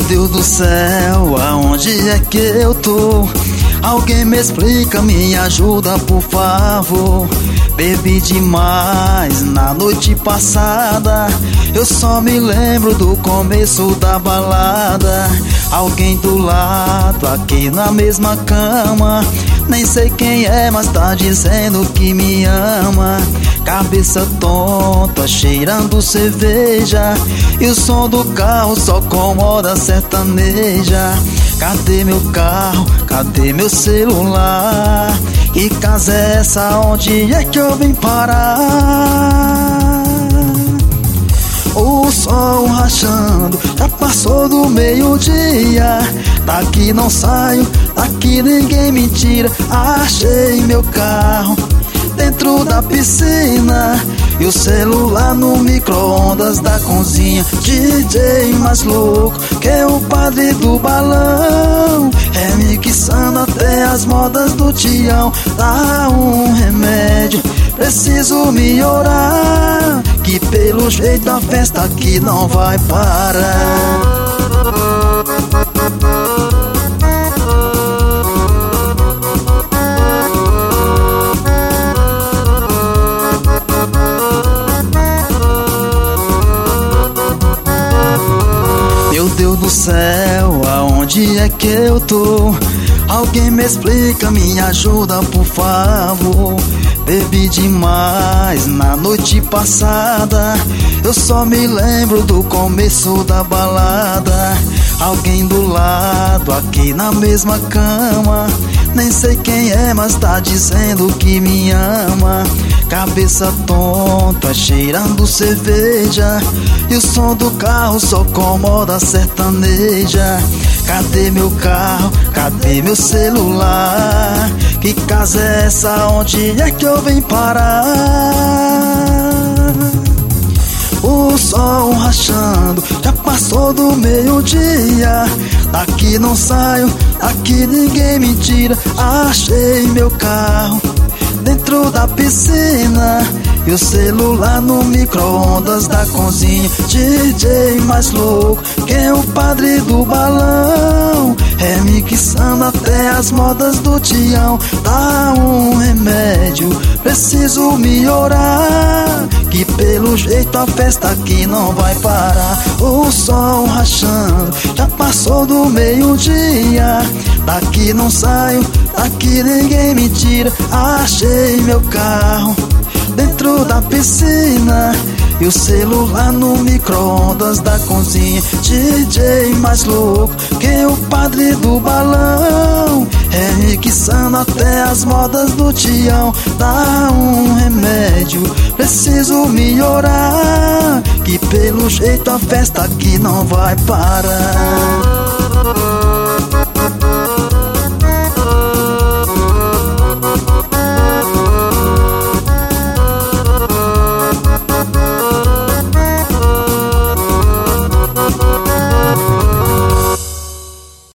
Deus do céu, aonde é que eu tô? Alguém me explica, me ajuda por favor. Bebi demais na noite passada, eu só me lembro do começo da balada. Alguém do lado, aqui na mesma cama, nem sei quem é, mas tá dizendo que me ama. Cabeça tonta, cheirando cerveja, e o som do carro só com moda sertaneja. Cadê meu carro? Cadê meu celular? Que casa é essa? Onde é que eu vim parar? O sol rachando, já passou do meio-dia. Daqui não saio, daqui ninguém me tira. Achei meu carro dentro da piscina e o celular no micro-ondas da cozinha. DJ mais louco que o padre do balão, remixando até as modas do Tião. Dá um remédio, preciso me orar, que pelo jeito a festa aqui não vai parar. Meu Deus do céu, aonde é que eu tô? Alguém me explica, me ajuda por favor. Bebi demais na noite passada, eu só me lembro do começo da balada. Alguém do lado, aqui na mesma cama, nem sei quem é, mas tá dizendo que me ama. Cabeça tonta, cheirando cerveja, e o som do carro só com moda sertaneja. Cadê meu carro? Cadê meu celular? Que casa é essa? Onde é que eu vim parar? O sol rachando, já passou do meio-dia. Daqui não saio, daqui ninguém me tira. Achei meu carro dentro da piscina e o celular no micro-ondas da cozinha. DJ mais louco que o padre do balão, remixando até as modas do Tião. Dá um remédio, preciso me orar, que pelo jeito a festa aqui não vai parar. O sol rachando, já passou do meio-dia. Daqui não saio, daqui ninguém me tira. Achei meu carro dentro da piscina e o celular no micro-ondas da cozinha. DJ mais louco que o padre do balão, remixando até as modas do Tião. Dá um remédio, preciso me orar, que pelo jeito a festa aqui não vai parar.